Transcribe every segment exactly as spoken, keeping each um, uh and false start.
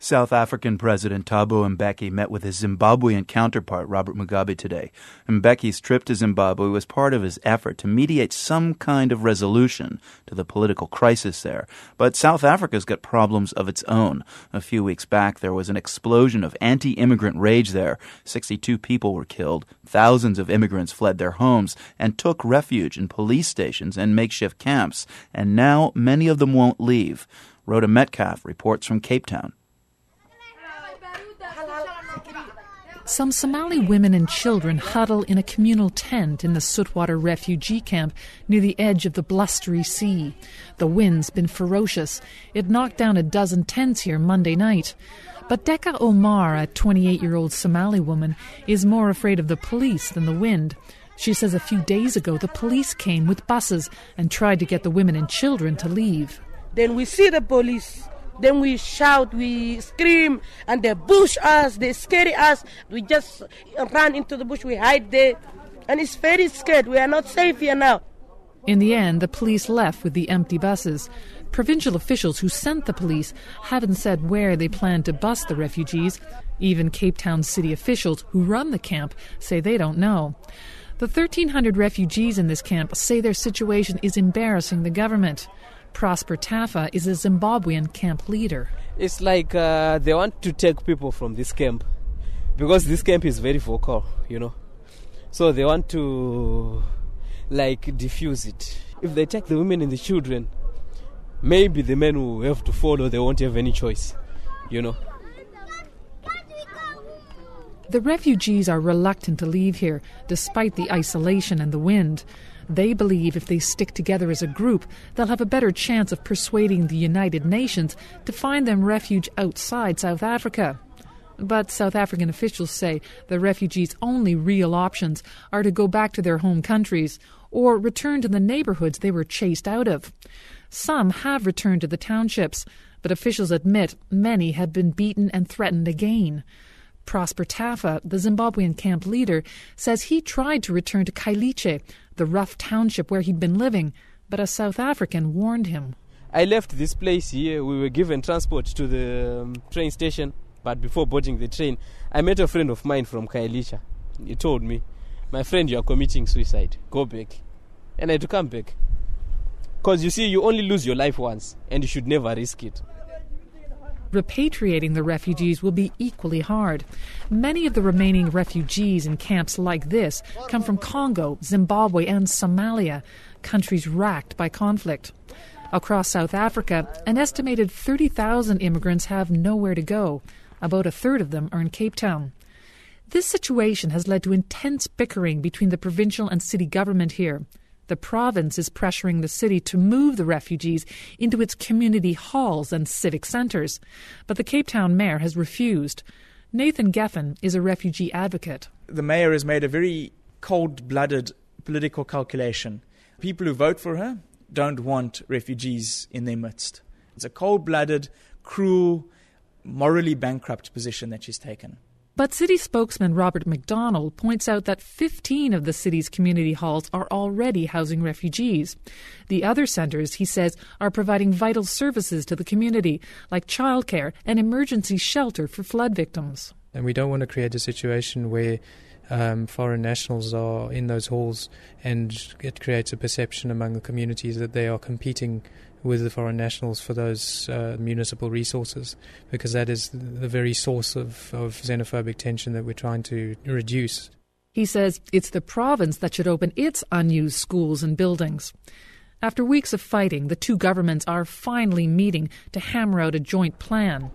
South African President Thabo Mbeki met with his Zimbabwean counterpart, Robert Mugabe, today. Mbeki's trip to Zimbabwe was part of his effort to mediate some kind of resolution to the political crisis there. But South Africa's got problems of its own. A few weeks back, there was an explosion of anti-immigrant rage there. sixty-two people were killed. Thousands of immigrants fled their homes and took refuge in police stations and makeshift camps. And now many of them won't leave. Rhoda Metcalf reports from Cape Town. Some Somali women and children huddle in a communal tent in the Sootwater refugee camp near the edge of the blustery sea. The wind's been ferocious. It knocked down a dozen tents here Monday night. But Deka Omar, a twenty-eight-year-old Somali woman, is more afraid of the police than the wind. She says a few days ago the police came with buses and tried to get the women and children to leave. Then we see the police. Then we shout, we scream, and they push us, they scare us. We just run into the bush, we hide there. And it's very scared. We are not safe here now. In the end, the police left with the empty buses. Provincial officials who sent the police haven't said where they plan to bus the refugees. Even Cape Town city officials who run the camp say they don't know. The thirteen hundred refugees in this camp say their situation is embarrassing the government. Prosper Tafa is a Zimbabwean camp leader. It's like uh, they want to take people from this camp because this camp is very vocal, you know. So they want to, like, diffuse it. If they take the women and the children, maybe the men will have to follow. They won't have any choice, you know. The refugees are reluctant to leave here, despite the isolation and the wind. They believe if they stick together as a group, they'll have a better chance of persuading the United Nations to find them refuge outside South Africa. But South African officials say the refugees' only real options are to go back to their home countries or return to the neighbourhoods they were chased out of. Some have returned to the townships, but officials admit many have been beaten and threatened again. Prosper Tafa, the Zimbabwean camp leader, says he tried to return to Khayelitsha, the rough township where he'd been living, but a South African warned him. I left this place here. We were given transport to the um, train station, but before boarding the train, I met a friend of mine from Khayelitsha. He told me, "My friend, you are committing suicide. Go back." And I had to come back. Because you see, you only lose your life once, and you should never risk it. Repatriating the refugees will be equally hard. Many of the remaining refugees in camps like this come from Congo, Zimbabwe and Somalia, countries racked by conflict. Across South Africa, an estimated thirty thousand immigrants have nowhere to go. About a third of them are in Cape Town. This situation has led to intense bickering between the provincial and city government here. The province is pressuring the city to move the refugees into its community halls and civic centres, but the Cape Town mayor has refused. Nathan Geffen is a refugee advocate. The mayor has made a very cold-blooded political calculation. People who vote for her don't want refugees in their midst. It's a cold-blooded, cruel, morally bankrupt position that she's taken. But city spokesman Robert McDonald points out that fifteen of the city's community halls are already housing refugees. The other centres, he says, are providing vital services to the community, like childcare and emergency shelter for flood victims. And we don't want to create a situation where um, foreign nationals are in those halls and it creates a perception among the communities that they are competing with the foreign nationals for those uh, municipal resources, because that is the very source of, of xenophobic tension that we're trying to reduce. He says it's the province that should open its unused schools and buildings. After weeks of fighting, the two governments are finally meeting to hammer out a joint plan.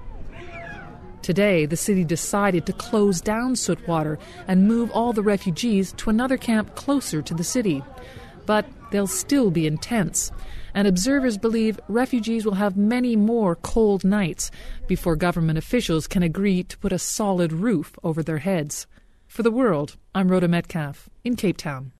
Today, the city decided to close down Sootwater and move all the refugees to another camp closer to the city. But they'll still be intense, and observers believe refugees will have many more cold nights before government officials can agree to put a solid roof over their heads. For The World, I'm Rhoda Metcalf in Cape Town.